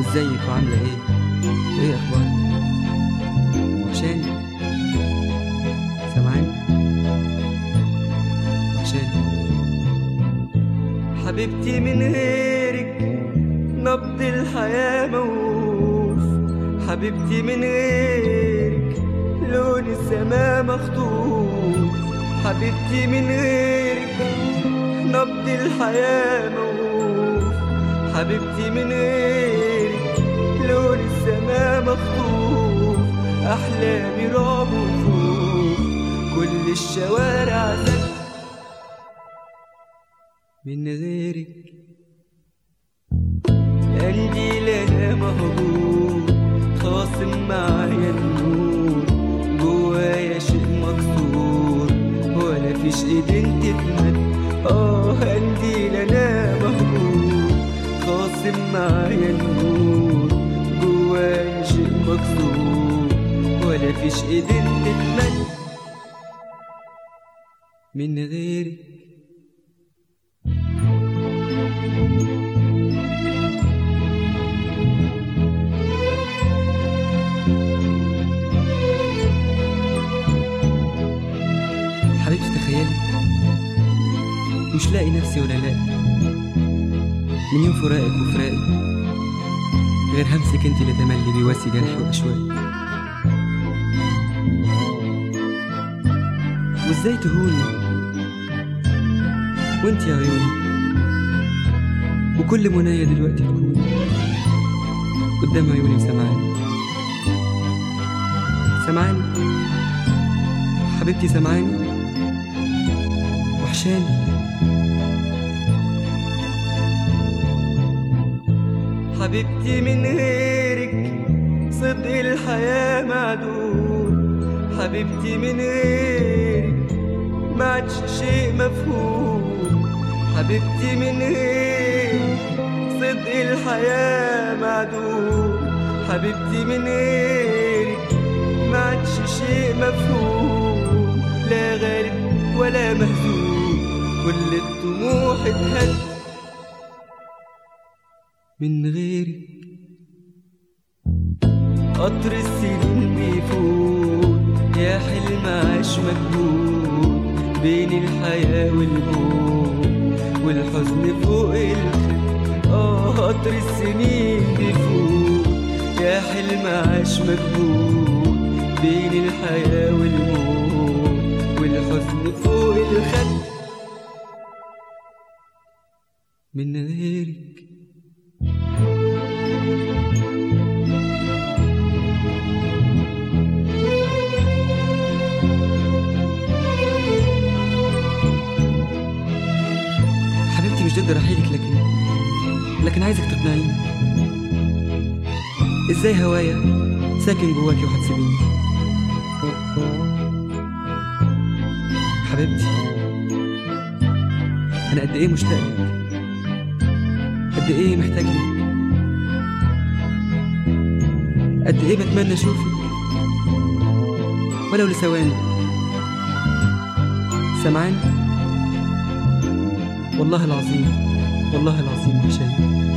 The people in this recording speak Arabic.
ازيك وعاملة ايه؟ وايه اخبارك؟ وحشاني سامعاني وحشاني حبيبتي من غيرك نبض الحياة موقوف، حبيبتي من غيرك لون السماء مخطوف، حبيبتي من غيرك نبض الحياة موقوف، حبيبتي من غيرك لون السماء مخطوف، أحلامي رعب وخوف، كل الشوارع زك من غيرك. قلبي لنا مهجور خاصم معايا النور، جوايا شيء مكسور ولا فيش ايدين تتمد. قلبي لنا مهجور خاصم معايا النور، جوايا شيء مكسور ولا فيش ايدين تتمد من غيرك. حبيبتي تخيلي مش لاقي نفسي ولا لاقي من يوم فراقك وفراقي، غير همسك انت اللي تملي بيواسي جرحي واشواقي. وازاي تهوني وانت يا عيوني، وكل منايا دلوقتي تكوني قدام عيوني وسمعاني سمعاني حبيبتي سمعاني وحشاني. حبيبتي من غيرك صدق الحياة معدوم، حبيبتي من غيرك ما عادش شيء مفهوم، حبيبتي من غيرك صدق الحياة معدوم، حبيبتي من غيرك ما عادش شيء مفهوم، لا غالب ولا مهزوم، كل الطموح اتهد من غيرك. قطر السنين بيفوت يا حلم عاش مجهود، بين الحياة والموت والحزن فوق الخد. قطر السنين بيفوت يا حلم عاش مجهود، بين الحياة والموت والحزن فوق الخد من غيرك. حبيبتي مش ضد رحيلك، لكن عايزك تقنعيني ازاي هوايا ساكن جواكي وهتسيبيني. حبيبتي انا قد ايه مشتاق لك، قد ايه محتاج لك، قد ايه بتمنى اشوفك ولو لثواني. سامعاني والله العظيم والله العظيم وحشاني.